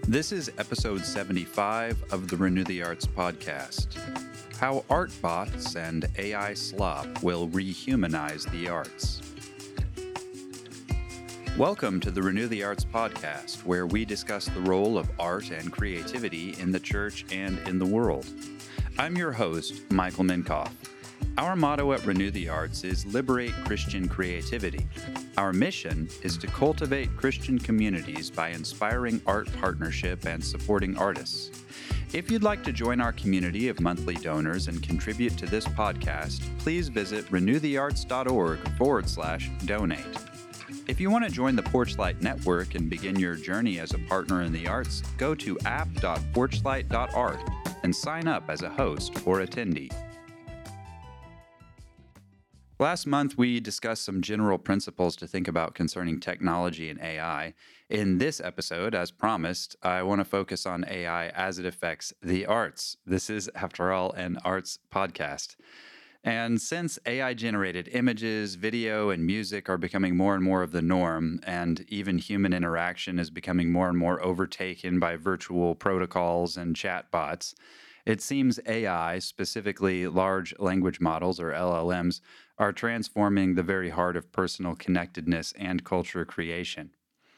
This is episode 75 of the Renew the Arts podcast. How art bots and AI slop will rehumanize the arts. Welcome to the Renew the Arts podcast, where we discuss the role of art and creativity in the church and in the world. I'm your host, Michael Minkoff. Our motto at Renew the Arts is Liberate Christian Creativity. Our mission is to cultivate Christian communities by inspiring art partnership and supporting artists. If you'd like to join our community of monthly donors and contribute to this podcast, please visit renewthearts.org/donate. If you want to join the Porchlight Network and begin your journey as a partner in the arts, go to app.porchlight.art and sign up as a host or attendee. Last month, we discussed some general principles to think about concerning technology and AI. In this episode, as promised, I want to focus on AI as it affects the arts. This is, after all, an arts podcast. And since AI-generated images, video, and music are becoming more and more of the norm, and even human interaction is becoming more and more overtaken by virtual protocols and chatbots, it seems AI, specifically large language models or LLMs, are transforming the very heart of personal connectedness and culture creation.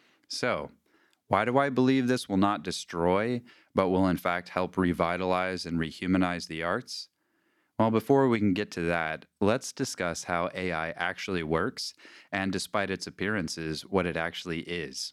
So, why do I believe this will not destroy, but will in fact help revitalize and rehumanize the arts? Well, before we can get to that, let's discuss how AI actually works, and despite its appearances, what it actually is.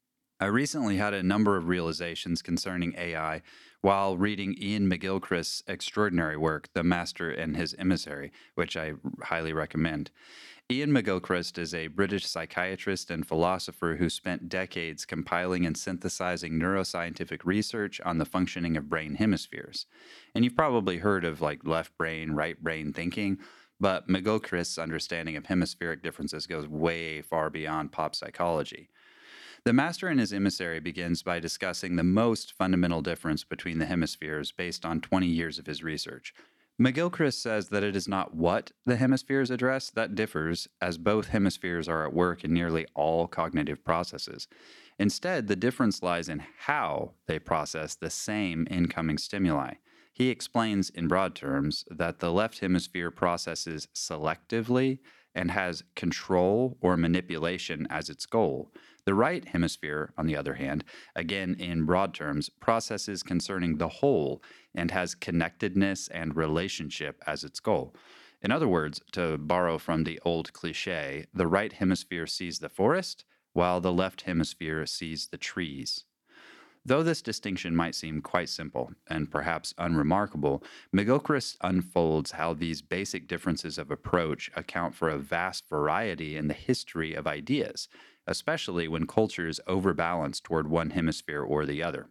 I recently had a number of realizations concerning AI while reading Iain McGilchrist's extraordinary work, The Master and His Emissary, which I highly recommend. Iain McGilchrist is a British psychiatrist and philosopher who spent decades compiling and synthesizing neuroscientific research on the functioning of brain hemispheres. And you've probably heard of left brain, right brain thinking, but McGilchrist's understanding of hemispheric differences goes way far beyond pop psychology. The Master and His Emissary begins by discussing the most fundamental difference between the hemispheres based on 20 years of his research. McGilchrist says that it is not what the hemispheres address that differs, as both hemispheres are at work in nearly all cognitive processes. Instead, the difference lies in how they process the same incoming stimuli. He explains in broad terms that the left hemisphere processes selectively and has control or manipulation as its goal. The right hemisphere, on the other hand, again in broad terms, processes concerning the whole and has connectedness and relationship as its goal. In other words, to borrow from the old cliche, the right hemisphere sees the forest, while the left hemisphere sees the trees. Though this distinction might seem quite simple and perhaps unremarkable, McGilchrist unfolds how these basic differences of approach account for a vast variety in the history of ideas, especially when cultures overbalance toward one hemisphere or the other.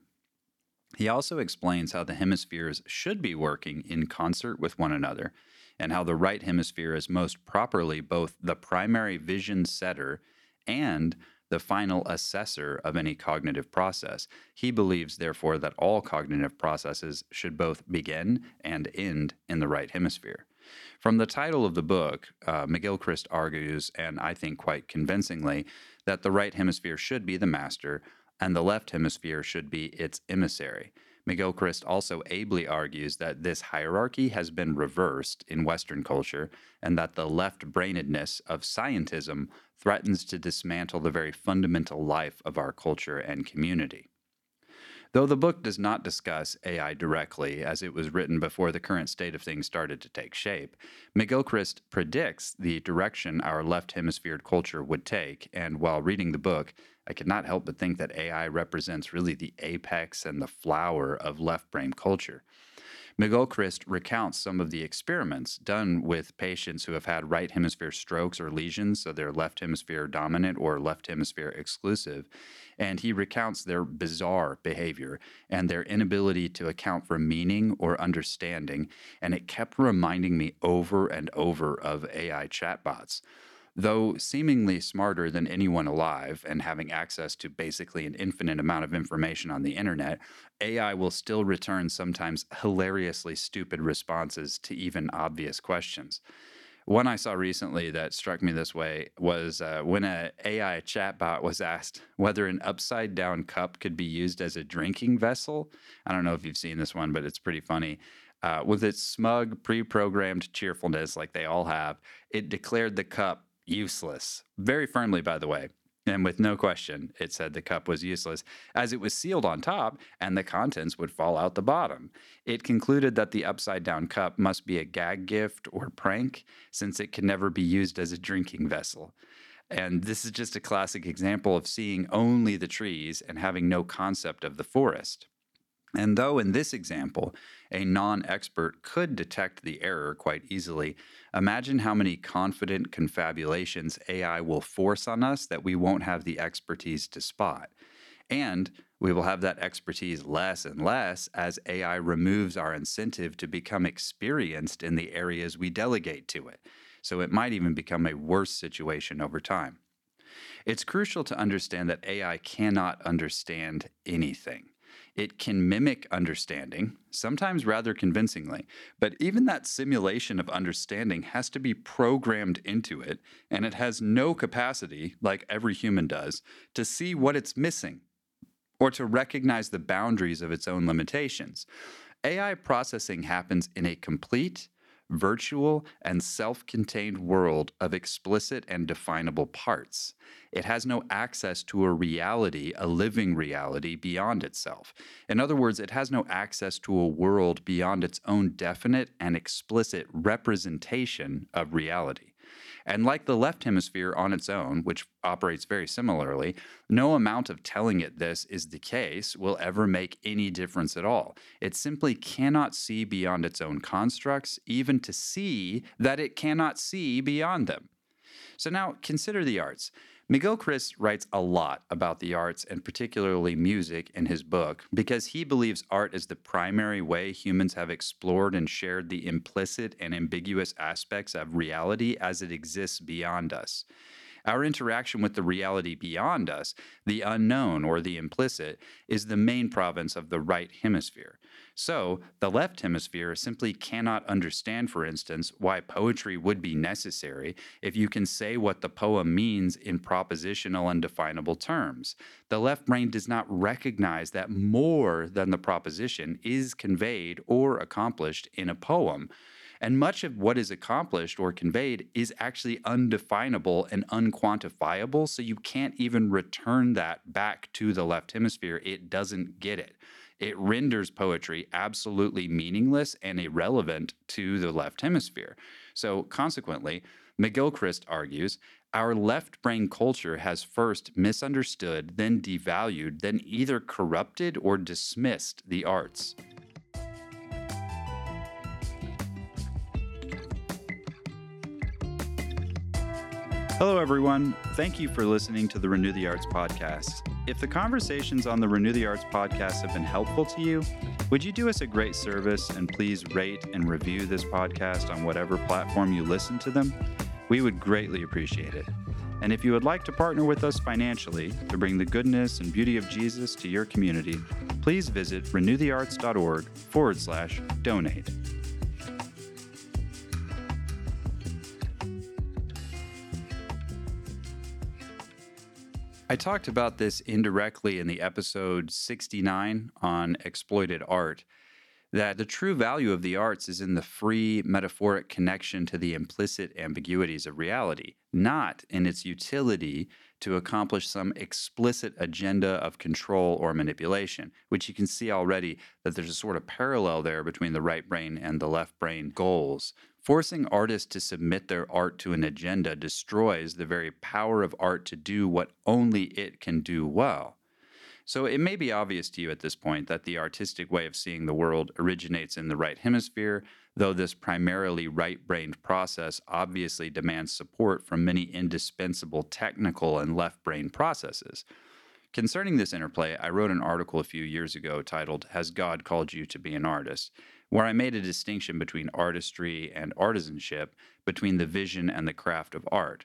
He also explains how the hemispheres should be working in concert with one another, and how the right hemisphere is most properly both the primary vision setter and the final assessor of any cognitive process. He believes, therefore, that all cognitive processes should both begin and end in the right hemisphere. From the title of the book, McGilchrist argues, and I think quite convincingly, that the right hemisphere should be the master and the left hemisphere should be its emissary. McGilchrist also ably argues that this hierarchy has been reversed in Western culture and that the left-brainedness of scientism threatens to dismantle the very fundamental life of our culture and community. Though the book does not discuss AI directly, as it was written before the current state of things started to take shape, McGilchrist predicts the direction our left hemisphered culture would take, and while reading the book, I could not help but think that AI represents really the apex and the flower of left brain culture. McGilchrist recounts some of the experiments done with patients who have had right hemisphere strokes or lesions, so they're left hemisphere dominant or left hemisphere exclusive, and he recounts their bizarre behavior and their inability to account for meaning or understanding, and it kept reminding me over and over of AI chatbots. Though seemingly smarter than anyone alive and having access to basically an infinite amount of information on the internet, AI will still return sometimes hilariously stupid responses to even obvious questions. One I saw recently that struck me this way was when a AI chatbot was asked whether an upside down cup could be used as a drinking vessel. I don't know if you've seen this one, but it's pretty funny. With its smug, pre programmed cheerfulness, like they all have, it declared the cup useless. Very firmly, by the way. And with no question, it said the cup was useless, as it was sealed on top and the contents would fall out the bottom. It concluded that the upside down cup must be a gag gift or prank, since it can never be used as a drinking vessel. And this is just a classic example of seeing only the trees and having no concept of the forest. And though in this example, a non expert could detect the error quite easily, imagine how many confident confabulations AI will force on us that we won't have the expertise to spot. And we will have that expertise less and less as AI removes our incentive to become experienced in the areas we delegate to it. So it might even become a worse situation over time. It's crucial to understand that AI cannot understand anything. It can mimic understanding, sometimes rather convincingly, but even that simulation of understanding has to be programmed into it, and it has no capacity, like every human does, to see what it's missing or to recognize the boundaries of its own limitations. AI processing happens in a complete, virtual, and self contained world of explicit and definable parts. It has no access to a reality, a living reality beyond itself. In other words, it has no access to a world beyond its own definite and explicit representation of reality. And like the left hemisphere on its own, which operates very similarly, no amount of telling it this is the case will ever make any difference at all. It simply cannot see beyond its own constructs, even to see that it cannot see beyond them. So now consider the arts. McGilchrist writes a lot about the arts and particularly music in his book because he believes art is the primary way humans have explored and shared the implicit and ambiguous aspects of reality as it exists beyond us. Our interaction with the reality beyond us, the unknown or the implicit, is the main province of the right hemisphere. So, the left hemisphere simply cannot understand, for instance, why poetry would be necessary if you can say what the poem means in propositional and definable terms. The left brain does not recognize that more than the proposition is conveyed or accomplished in a poem. And much of what is accomplished or conveyed is actually undefinable and unquantifiable, so you can't even return that back to the left hemisphere. It doesn't get it. It renders poetry absolutely meaningless and irrelevant to the left hemisphere. So, consequently, McGilchrist argues our left brain culture has first misunderstood, then devalued, then either corrupted or dismissed the arts. Hello, everyone. Thank you for listening to the Renew the Arts podcast. If the conversations on the Renew the Arts podcast have been helpful to you, would you do us a great service and please rate and review this podcast on whatever platform you listen to them? We would greatly appreciate it. And if you would like to partner with us financially to bring the goodness and beauty of Jesus to your community, please visit renewthearts.org/donate. I talked about this indirectly in the episode 69 on exploited art, that the true value of the arts is in the free, metaphoric connection to the implicit ambiguities of reality, not in its utility to accomplish some explicit agenda of control or manipulation, which you can see already that there's a sort of parallel there between the right brain and the left brain goals. Forcing artists to submit their art to an agenda destroys the very power of art to do what only it can do well. So it may be obvious to you at this point that the artistic way of seeing the world originates in the right hemisphere, though this primarily right-brained process obviously demands support from many indispensable technical and left-brain processes. Concerning this interplay, I wrote an article a few years ago titled, "Has God Called You to Be an Artist?" where I made a distinction between artistry and artisanship, between the vision and the craft of art.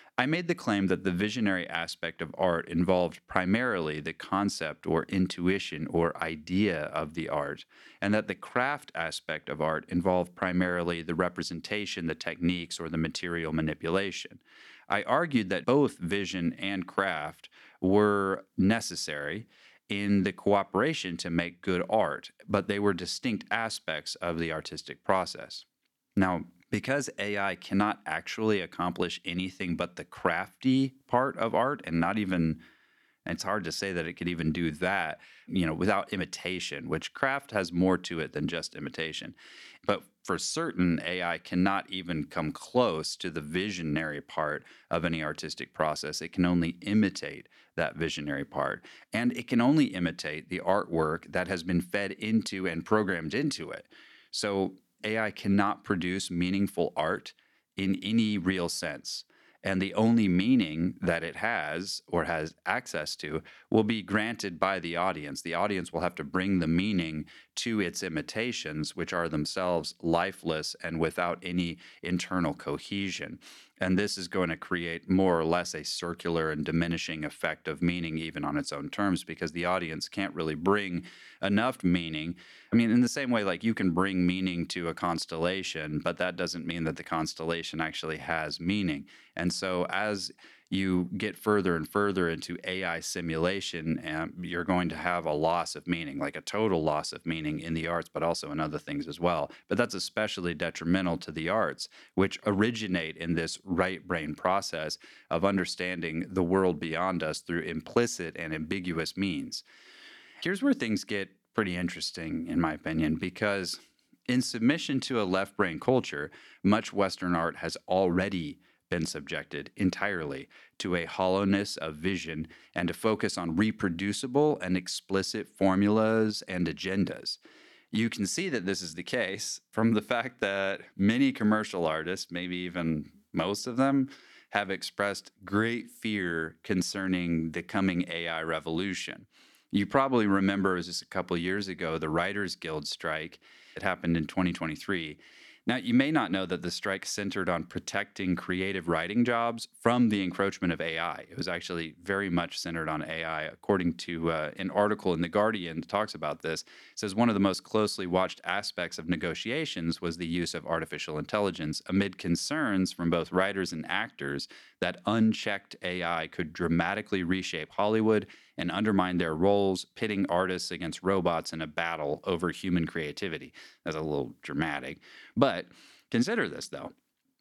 I made the claim that the visionary aspect of art involved primarily the concept or intuition or idea of the art, and that the craft aspect of art involved primarily the representation, the techniques, or the material manipulation. I argued that both vision and craft were necessary in the cooperation to make good art, but they were distinct aspects of the artistic process. Now, because AI cannot actually accomplish anything but the crafty part of art, and not even, it's hard to say that it could even do that, without imitation, which craft has more to it than just imitation. But for certain, AI cannot even come close to the visionary part of any artistic process. It can only imitate that visionary part. And it can only imitate the artwork that has been fed into and programmed into it. So AI cannot produce meaningful art in any real sense. And the only meaning that it has or has access to will be granted by the audience. The audience will have to bring the meaning to its imitations, which are themselves lifeless and without any internal cohesion. And this is going to create more or less a circular and diminishing effect of meaning, even on its own terms, because the audience can't really bring enough meaning. I mean, in the same way, like you can bring meaning to a constellation, but that doesn't mean that the constellation actually has meaning. And so, as you get further and further into AI simulation, you're going to have a loss of meaning, like a total loss of meaning in the arts, but also in other things as well. But that's especially detrimental to the arts, which originate in this right brain process of understanding the world beyond us through implicit and ambiguous means. Here's where things get pretty interesting, in my opinion, because in submission to a left brain culture, much Western art has already been subjected entirely to a hollowness of vision and a focus on reproducible and explicit formulas and agendas. You can see that this is the case from the fact that many commercial artists, maybe even most of them, have expressed great fear concerning the coming AI revolution. You probably remember it was just a couple of years ago, the Writers Guild strike. It happened in 2023. Now, you may not know that the strike centered on protecting creative writing jobs from the encroachment of AI. It was actually very much centered on AI. According to an article in The Guardian that talks about this, it says one of the most closely watched aspects of negotiations was the use of artificial intelligence amid concerns from both writers and actors that unchecked AI could dramatically reshape Hollywood and undermine their roles, pitting artists against robots in a battle over human creativity. That's a little dramatic. But consider this, though.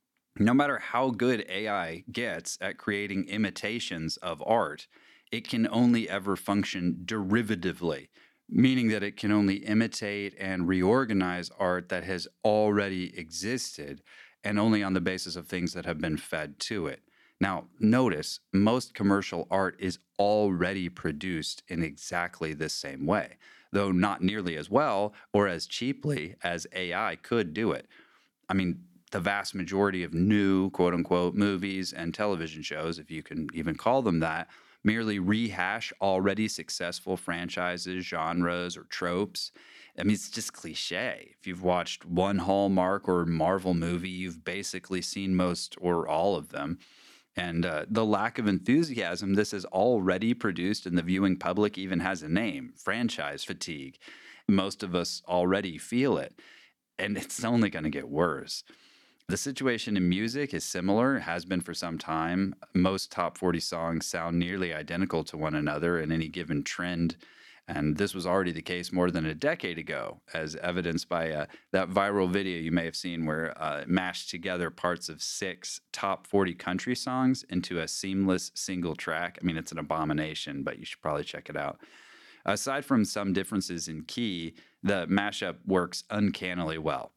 No matter how good AI gets at creating imitations of art, it can only ever function derivatively, meaning that it can only imitate and reorganize art that has already existed and only on the basis of things that have been fed to it. Now, notice most commercial art is already produced in exactly this same way, though not nearly as well or as cheaply as AI could do it. I mean, the vast majority of new quote unquote movies and television shows, if you can even call them that, merely rehash already successful franchises, genres, or tropes. I mean, it's just cliche. If you've watched one Hallmark or Marvel movie, you've basically seen most or all of them. And the lack of enthusiasm this has already produced in the viewing public even has a name: franchise fatigue. Most of us already feel it, and it's only going to get worse. The situation in music is similar, has been for some time. Most top 40 songs sound nearly identical to one another in any given trend. And this was already the case more than a decade ago, as evidenced by that viral video you may have seen where it mashed together parts of 6 top 40 country songs into a seamless single track. I mean, it's an abomination, but you should probably check it out. Aside from some differences in key, the mashup works uncannily well.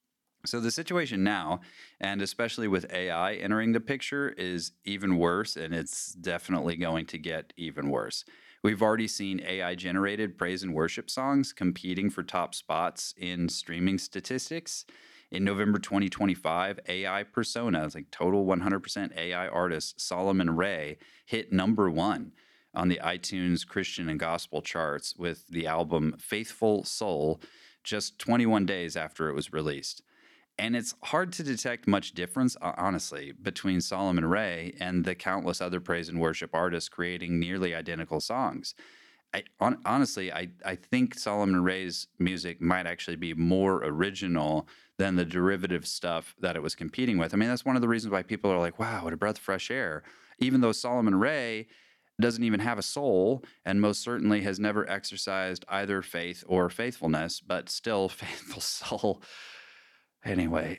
So the situation now, and especially with AI entering the picture, is even worse, and it's definitely going to get even worse. We've already seen AI-generated praise and worship songs competing for top spots in streaming statistics. In November 2025, AI persona, it's like total 100% AI artist Solomon Ray, hit #1 on the iTunes Christian and Gospel charts with the album Faithful Soul just 21 days after it was released. And it's hard to detect much difference, honestly, between Solomon Ray and the countless other praise and worship artists creating nearly identical songs. Honestly, I think Solomon Ray's music might actually be more original than the derivative stuff that it was competing with. I mean, that's one of the reasons why people are like, wow, what a breath of fresh air. Even though Solomon Ray doesn't even have a soul and most certainly has never exercised either faith or faithfulness, but still faithful soul. Anyway,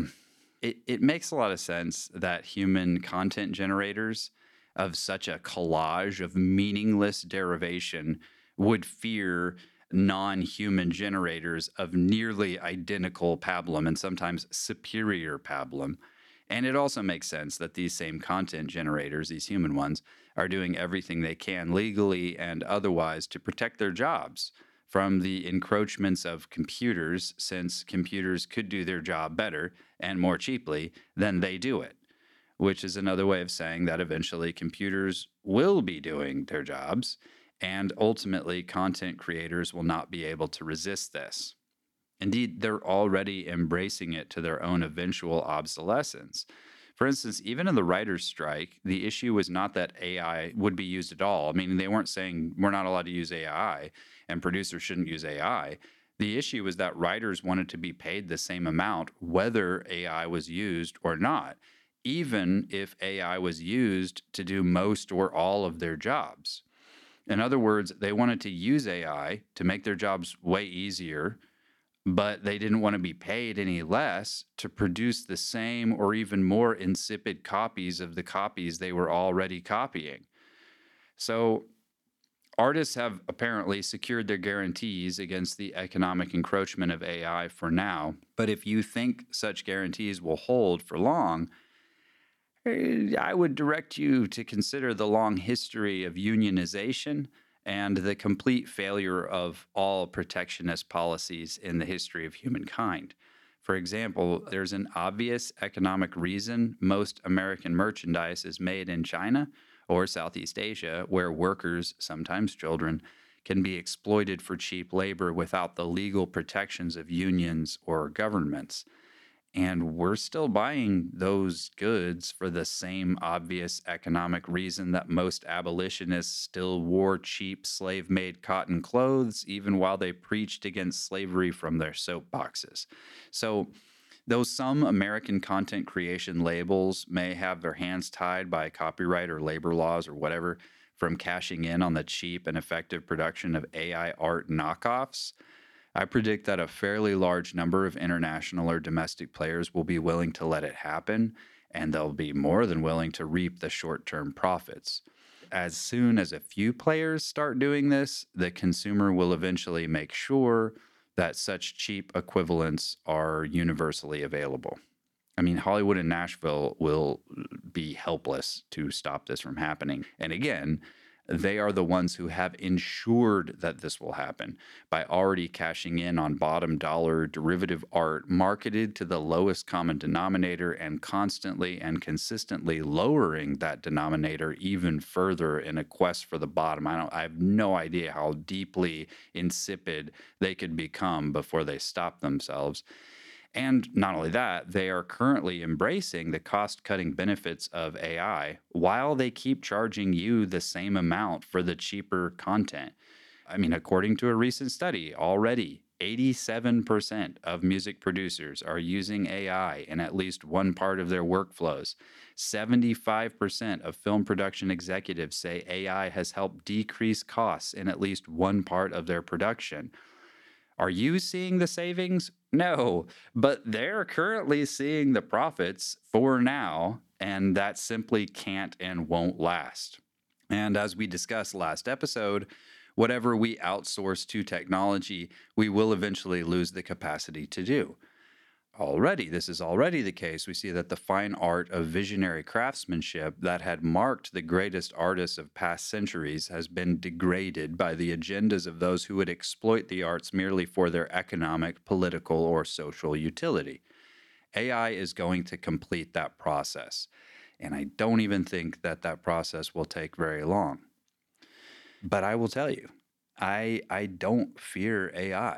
it makes a lot of sense that human content generators of such a collage of meaningless derivation would fear non-human generators of nearly identical pablum and sometimes superior pablum. And it also makes sense that these same content generators, these human ones, are doing everything they can legally and otherwise to protect their jobs from the encroachments of computers, since computers could do their job better and more cheaply than they do it, which is another way of saying that eventually computers will be doing their jobs, and ultimately content creators will not be able to resist this. Indeed, they're already embracing it to their own eventual obsolescence. For instance, even in the writer's strike, the issue was not that AI would be used at all. I mean, they weren't saying we're not allowed to use AI and producers shouldn't use AI. The issue was that writers wanted to be paid the same amount whether AI was used or not, even if AI was used to do most or all of their jobs. In other words, they wanted to use AI to make their jobs way easier, but they didn't want to be paid any less to produce the same or even more insipid copies of the copies they were already copying. So artists have apparently secured their guarantees against the economic encroachment of AI for now. But if you think such guarantees will hold for long, I would direct you to consider the long history of unionization and the complete failure of all protectionist policies in the history of humankind. For example, there's an obvious economic reason most American merchandise is made in China or Southeast Asia, where workers, sometimes children, can be exploited for cheap labor without the legal protections of unions or governments. And we're still buying those goods for the same obvious economic reason that most abolitionists still wore cheap slave made cotton clothes, even while they preached against slavery from their soapboxes. So, though some American content creation labels may have their hands tied by copyright or labor laws or whatever from cashing in on the cheap and effective production of AI art knockoffs, I predict that a fairly large number of international or domestic players will be willing to let it happen, and they'll be more than willing to reap the short term profits. As soon as a few players start doing this, the consumer will eventually make sure that such cheap equivalents are universally available. I mean, Hollywood and Nashville will be helpless to stop this from happening. And again, they are the ones who have ensured that this will happen by already cashing in on bottom dollar derivative art marketed to the lowest common denominator and constantly and consistently lowering that denominator even further in a quest for the bottom. I have no idea how deeply insipid they could become before they stop themselves. And not only that, they are currently embracing the cost cutting benefits of AI while they keep charging you the same amount for the cheaper content. I mean, according to a recent study, already 87% of music producers are using AI in at least one part of their workflows. 75% of film production executives say AI has helped decrease costs in at least one part of their production. Are you seeing the savings? No, but they're currently seeing the profits for now, and that simply can't and won't last. And as we discussed last episode, whatever we outsource to technology, we will eventually lose the capacity to do. This is already the case. We see that the fine art of visionary craftsmanship that had marked the greatest artists of past centuries has been degraded by the agendas of those who would exploit the arts merely for their economic, political, or social utility. AI is going to complete that process, and I don't even think that that process will take very long. But I will tell you, I don't fear AI.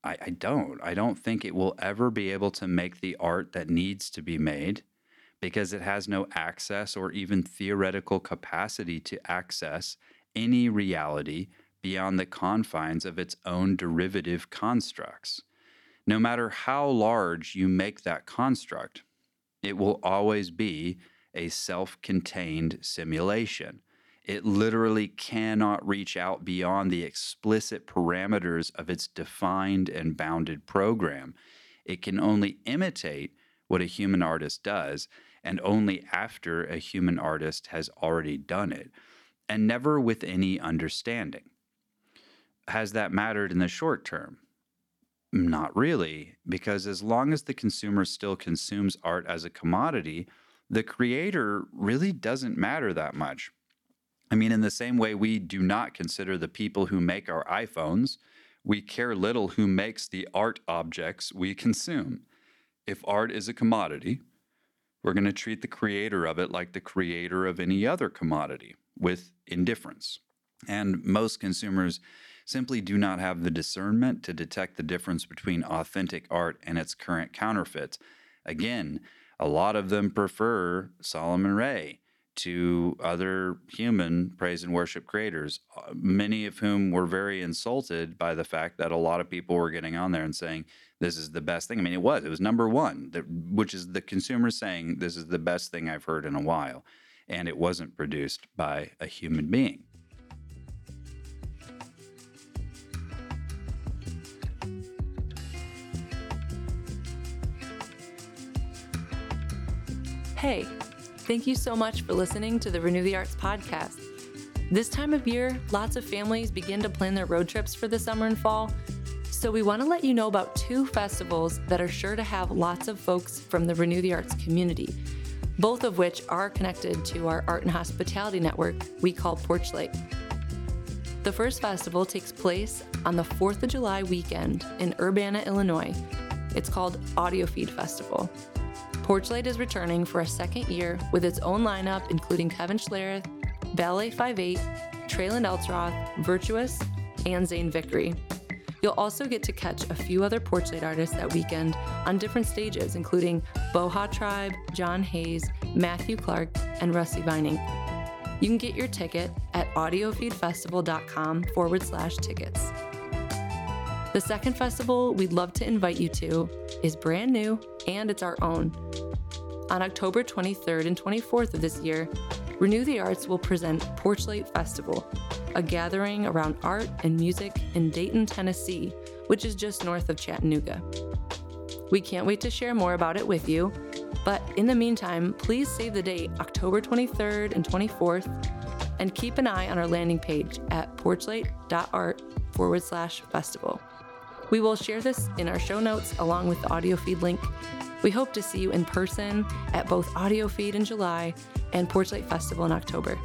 I don't. I don't think it will ever be able to make the art that needs to be made because it has no access or even theoretical capacity to access any reality beyond the confines of its own derivative constructs. No matter how large you make that construct, it will always be a self contained simulation. It literally cannot reach out beyond the explicit parameters of its defined and bounded program. It can only imitate what a human artist does, and only after a human artist has already done it, and never with any understanding. Has that mattered in the short term? Not really, because as long as the consumer still consumes art as a commodity, the creator really doesn't matter that much. I mean, in the same way we do not consider the people who make our iPhones, we care little who makes the art objects we consume. If art is a commodity, we're going to treat the creator of it like the creator of any other commodity, with indifference. And most consumers simply do not have the discernment to detect the difference between authentic art and its current counterfeits. Again, a lot of them prefer Solomon Ray to other human praise and worship creators, many of whom were very insulted by the fact that a lot of people were getting on there and saying, this is the best thing. I mean, it was number one, which is the consumer saying, this is the best thing I've heard in a while. And it wasn't produced by a human being. Hey, thank you so much for listening to the Renew the Arts podcast. This time of year, lots of families begin to plan their road trips for the summer and fall. So we want to let you know about 2 festivals that are sure to have lots of folks from the Renew the Arts community, both of which are connected to our art and hospitality network we call Porchlight. The first festival takes place on the 4th of July weekend in Urbana, Illinois. It's called AudioFeed Festival. Porchlight is returning for a second year with its own lineup, including Kevin Schlereth, Ballet 5/8, Traylon Eltroth, Virtuous, and Zane Vickery. You'll also get to catch a few other Porchlight artists that weekend on different stages, including Boha Tribe, John Hayes, Matthew Clark, and Rusty Vining. You can get your ticket at audiofeedfestival.com/tickets. The second festival we'd love to invite you to is brand new and it's our own. On October 23rd and 24th of this year, Renew the Arts will present Porchlight Festival, a gathering around art and music in Dayton, Tennessee, which is just north of Chattanooga. We can't wait to share more about it with you, but in the meantime, please save the date October 23rd and 24th and keep an eye on our landing page at porchlight.art/festival. We will share this in our show notes along with the AudioFeed link. We hope to see you in person at both AudioFeed in July and Porchlight Festival in October.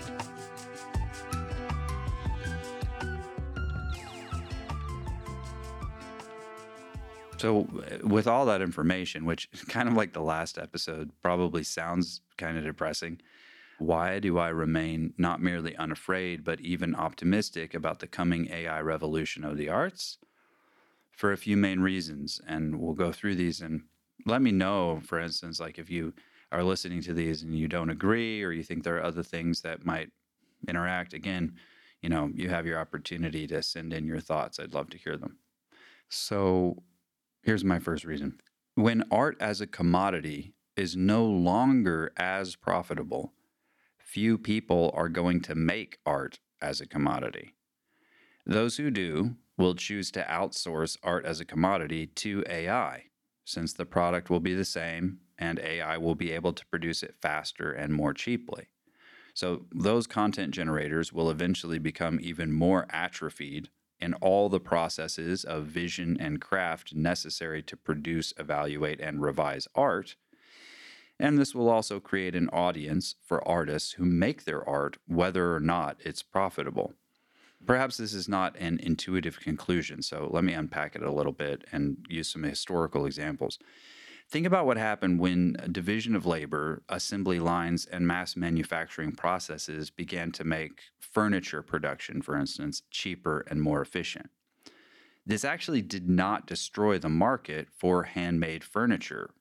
So, with all that information, which kind of like the last episode probably sounds kind of depressing, why do I remain not merely unafraid, but even optimistic about the coming AI revolution of the arts? For a few main reasons, and we'll go through these and let me know, for instance, like if you are listening to these and you don't agree or you think there are other things that might interact. Again, you have your opportunity to send in your thoughts. I'd love to hear them. So here's my first reason. When art as a commodity is no longer as profitable, few people are going to make art as a commodity. Those who do will choose to outsource art as a commodity to AI, since the product will be the same and AI will be able to produce it faster and more cheaply. So those content generators will eventually become even more atrophied in all the processes of vision and craft necessary to produce, evaluate, and revise art. And this will also create an audience for artists who make their art, whether or not it's profitable. Perhaps this is not an intuitive conclusion, so let me unpack it a little bit and use some historical examples. Think about what happened when a division of labor, assembly lines, and mass manufacturing processes began to make furniture production, for instance, cheaper and more efficient. This actually did not destroy the market for handmade furniture.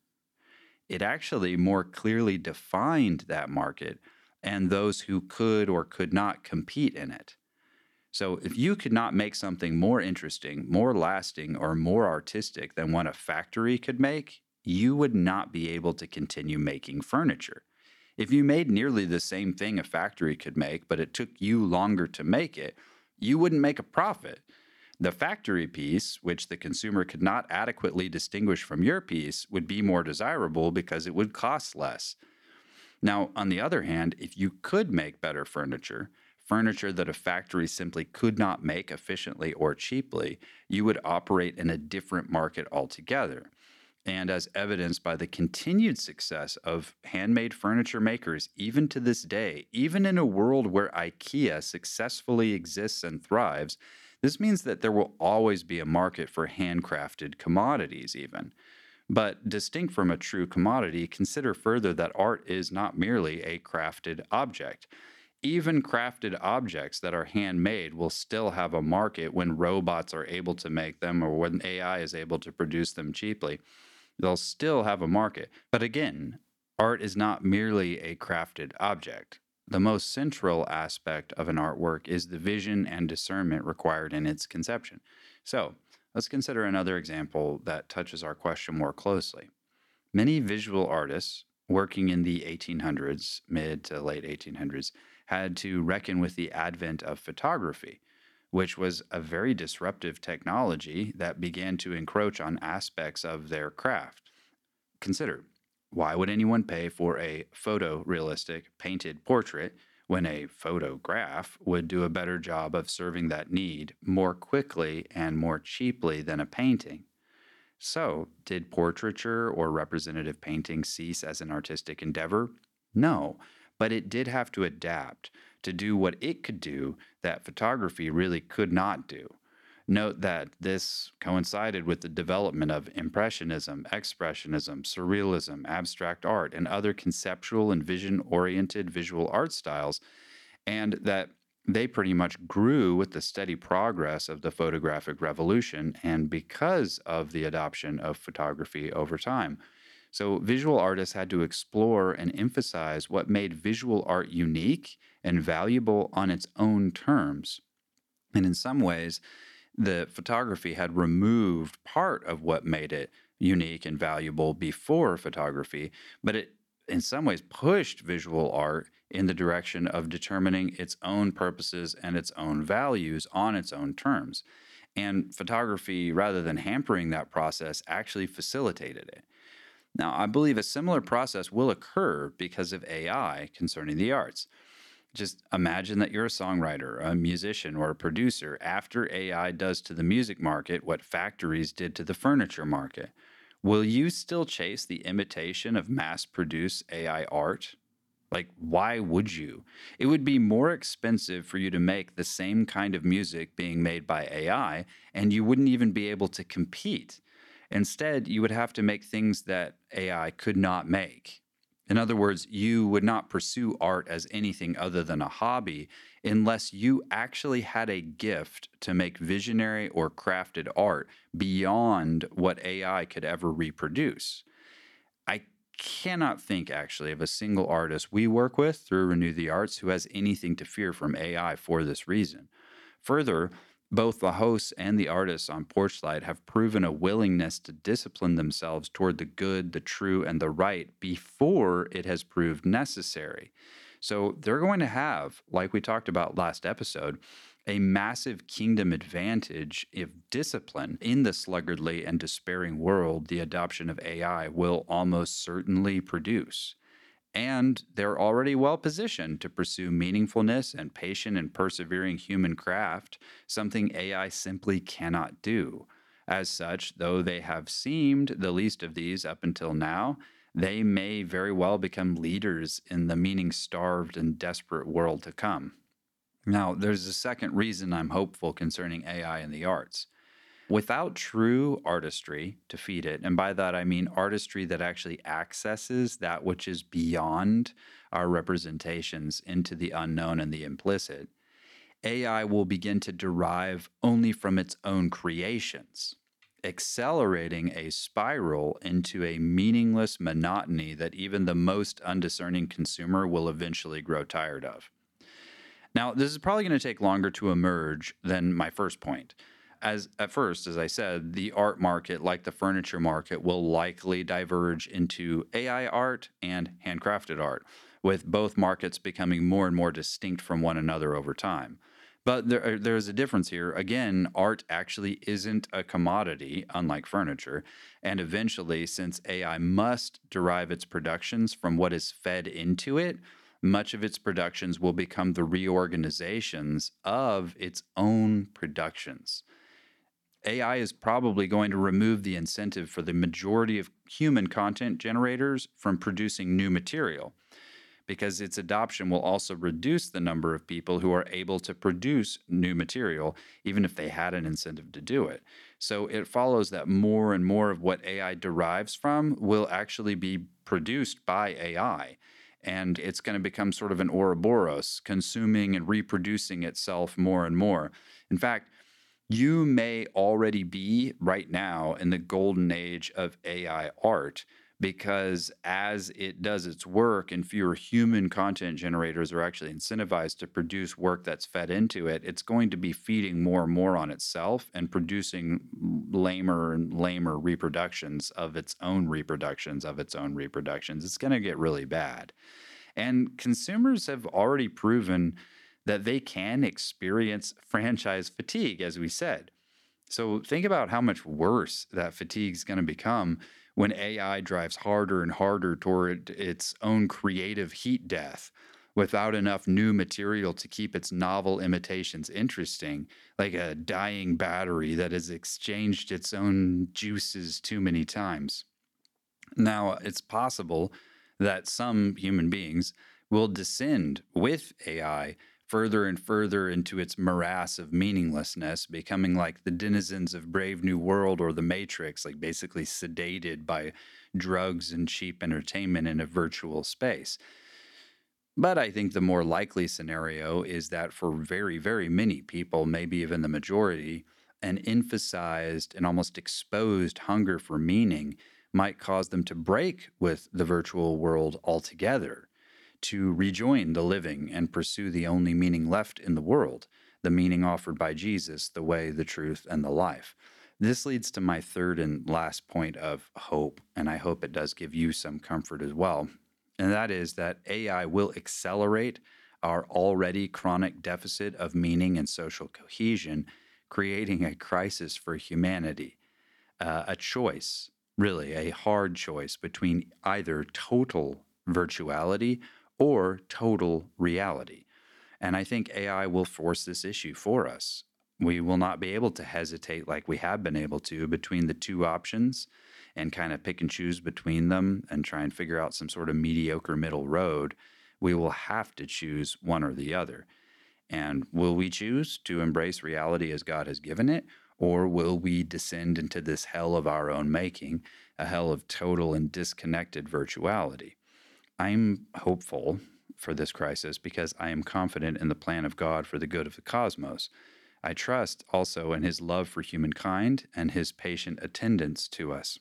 It actually more clearly defined that market and those who could or could not compete in it. So, if you could not make something more interesting, more lasting, or more artistic than what a factory could make, you would not be able to continue making furniture. If you made nearly the same thing a factory could make, but it took you longer to make it, you wouldn't make a profit. The factory piece, which the consumer could not adequately distinguish from your piece, would be more desirable because it would cost less. Now, on the other hand, if you could make better furniture, furniture that a factory simply could not make efficiently or cheaply, you would operate in a different market altogether. And as evidenced by the continued success of handmade furniture makers, even to this day, even in a world where IKEA successfully exists and thrives, this means that there will always be a market for handcrafted commodities, even. But distinct from a true commodity, consider further that art is not merely a crafted object. Even crafted objects that are handmade will still have a market when robots are able to make them or when AI is able to produce them cheaply. They'll still have a market. But again, art is not merely a crafted object. The most central aspect of an artwork is the vision and discernment required in its conception. So, let's consider another example that touches our question more closely. Many visual artists working in the 1800s, mid to late 1800s, had to reckon with the advent of photography, which was a very disruptive technology that began to encroach on aspects of their craft. Consider, why would anyone pay for a photorealistic painted portrait when a photograph would do a better job of serving that need more quickly and more cheaply than a painting? So, did portraiture or representative painting cease as an artistic endeavor? No, but it did have to adapt to do what it could do that photography really could not do. Note that this coincided with the development of Impressionism, Expressionism, Surrealism, abstract art, and other conceptual and vision oriented visual art styles, and that they pretty much grew with the steady progress of the photographic revolution and because of the adoption of photography over time. So, visual artists had to explore and emphasize what made visual art unique and valuable on its own terms. And in some ways, the photography had removed part of what made it unique and valuable before photography, but it in some ways pushed visual art in the direction of determining its own purposes and its own values on its own terms. And photography, rather than hampering that process, actually facilitated it. Now, I believe a similar process will occur because of AI concerning the arts. Just imagine that you're a songwriter, a musician, or a producer after AI does to the music market what factories did to the furniture market. Will you still chase the imitation of mass produced AI art? Like, why would you? It would be more expensive for you to make the same kind of music being made by AI, and you wouldn't even be able to compete. Instead, you would have to make things that AI could not make. In other words, you would not pursue art as anything other than a hobby unless you actually had a gift to make visionary or crafted art beyond what AI could ever reproduce. I cannot think actually of a single artist we work with through Renew the Arts who has anything to fear from AI for this reason. Further, both the hosts and the artists on Porchlight have proven a willingness to discipline themselves toward the good, the true, and the right before it has proved necessary. So they're going to have, like we talked about last episode, a massive kingdom advantage if discipline in the sluggardly and despairing world the adoption of AI will almost certainly produce. And they're already well positioned to pursue meaningfulness and patient and persevering human craft, something AI simply cannot do. As such, though they have seemed the least of these up until now, they may very well become leaders in the meaning starved and desperate world to come. Now, there's a second reason I'm hopeful concerning AI in the arts. Without true artistry to feed it, and by that I mean artistry that actually accesses that which is beyond our representations into the unknown and the implicit, AI will begin to derive only from its own creations, accelerating a spiral into a meaningless monotony that even the most undiscerning consumer will eventually grow tired of. Now, this is probably going to take longer to emerge than my first point. As I said, the art market, like the furniture market, will likely diverge into AI art and handcrafted art, with both markets becoming more and more distinct from one another over time. But there's a difference here. Again, art actually isn't a commodity, unlike furniture. And eventually, since AI must derive its productions from what is fed into it, much of its productions will become the reorganizations of its own productions. AI is probably going to remove the incentive for the majority of human content generators from producing new material, because its adoption will also reduce the number of people who are able to produce new material, even if they had an incentive to do it. So it follows that more and more of what AI derives from will actually be produced by AI. And it's going to become sort of an Ouroboros, consuming and reproducing itself more and more. In fact, you may already be right now in the golden age of AI art, because as it does its work and fewer human content generators are actually incentivized to produce work that's fed into it, it's going to be feeding more and more on itself and producing lamer and lamer reproductions of its own reproductions of its own reproductions. It's going to get really bad. And consumers have already proven that they can experience franchise fatigue, as we said. So think about how much worse that fatigue is going to become when AI drives harder and harder toward its own creative heat death without enough new material to keep its novel imitations interesting, like a dying battery that has exchanged its own juices too many times. Now, it's possible that some human beings will descend with AI further and further into its morass of meaninglessness, becoming like the denizens of Brave New World or The Matrix, like basically sedated by drugs and cheap entertainment in a virtual space. But I think the more likely scenario is that for very, very many people, maybe even the majority, an emphasized and almost exposed hunger for meaning might cause them to break with the virtual world altogether, to rejoin the living and pursue the only meaning left in the world, the meaning offered by Jesus, the way, the truth, and the life. This leads to my third and last point of hope, and I hope it does give you some comfort as well, and that is that AI will accelerate our already chronic deficit of meaning and social cohesion, creating a crisis for humanity, a choice, really a hard choice between either total virtuality or total reality. And I think AI will force this issue for us. We will not be able to hesitate like we have been able to between the two options and kind of pick and choose between them and try and figure out some sort of mediocre middle road. We will have to choose one or the other. And will we choose to embrace reality as God has given it, or will we descend into this hell of our own making, a hell of total and disconnected virtuality? I'm hopeful for this crisis because I am confident in the plan of God for the good of the cosmos. I trust also in his love for humankind and his patient attendance to us.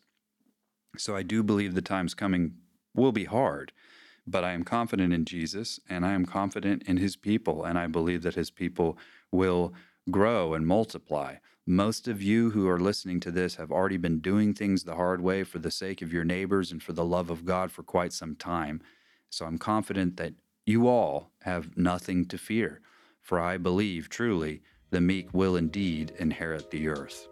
So I do believe the times coming will be hard, but I am confident in Jesus and I am confident in his people, and I believe that his people will grow and multiply. Most of you who are listening to this have already been doing things the hard way for the sake of your neighbors and for the love of God for quite some time. So I'm confident that you all have nothing to fear, for I believe truly the meek will indeed inherit the earth.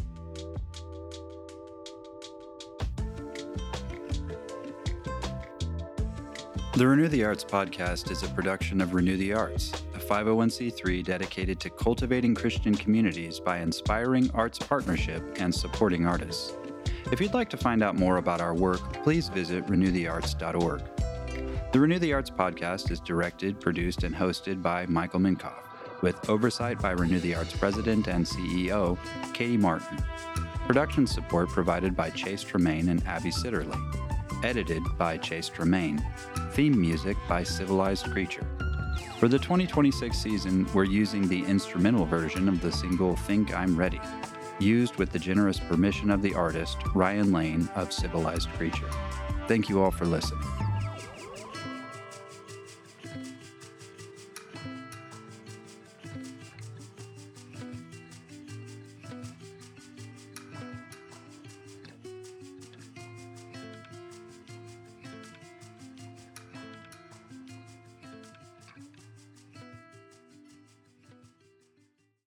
The Renew the Arts podcast is a production of Renew the Arts, a 501c3 dedicated to cultivating Christian communities by inspiring arts partnership and supporting artists. If you'd like to find out more about our work, please visit renewthearts.org. The Renew the Arts podcast is directed, produced, and hosted by Michael Minkoff, with oversight by Renew the Arts President and CEO, Katie Martin. Production support provided by Chase Tremaine and Abby Sitterly. Edited by Chase Tremaine. Theme music by Civilized Creature. For the 2026 season, we're using the instrumental version of the single Think I'm Ready, used with the generous permission of the artist Ryan Lane of Civilized Creature. Thank you all for listening.